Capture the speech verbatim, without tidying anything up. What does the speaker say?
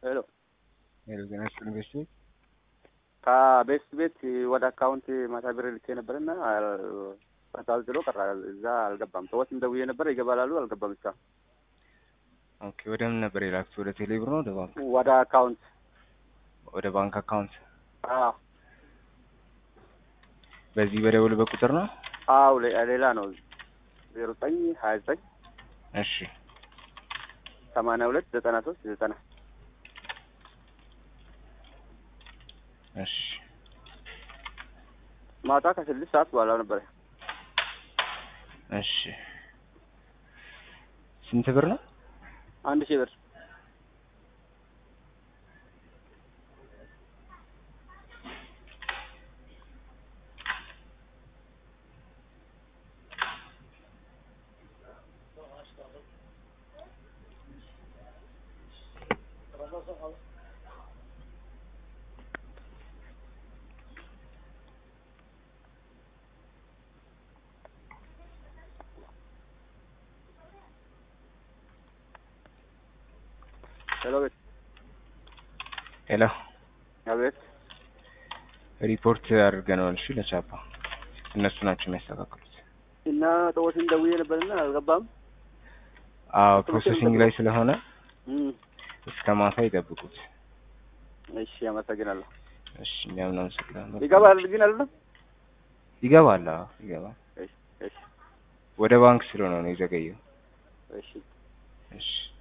ሄሎ ሄሎ ገናስ ኢንቨስትመንት ከቤስት ቤት ወደ አካውንት ማታ ብር ልኬ ነበርና ተሳልጥሎ ቀረ። እዛ አልገባም። ሰዎች እንደውዬ ነበር ይገባላሉ፣ አልገባም እስካሁን። ኦኬ ወደ ምን ነበር የላክሁት? ወደ ቴሌብር ነው ወደ ባንክ? ወደ አካውንት ወደ ባንክ አካውንት። አዎ በዚህ በደውልበት ቁጥር ነው? አዎ ሌላ ነው። ዜሮ ዘጠኝ ሀያ ዘጠኝ እሺ ሰማንያ ሁለት ዘጠና ሶስት ዘጠና እሺ ማታ ከስድስት ሰዓት በኋላ ነበር። እሺ ስንት ብር ነው? አንድ ሺህ ብር። ሄሎ ቤት ሄሎ አቤት። ሪፖርት አድርገናል። እሺ ለቻፓ እነሱ ናቸው የሚያስተካክሉት። እና ሰዎች እንደውዬ ነበርና አልገባም። አዎ ፕሮሰሲንግ ላይ ስለሆነ እም እስከ ማታ ይጠብቁት። እሺ አመሰግናለሁ። እሺ እኛም እናመሰግናለን። ይገባል ግን አይደለም? ይገባል። አዎ ይገባል። እሺ እሺ ወደ ባንክ ስለሆነ ነው የዘገየው። እሺ እሺ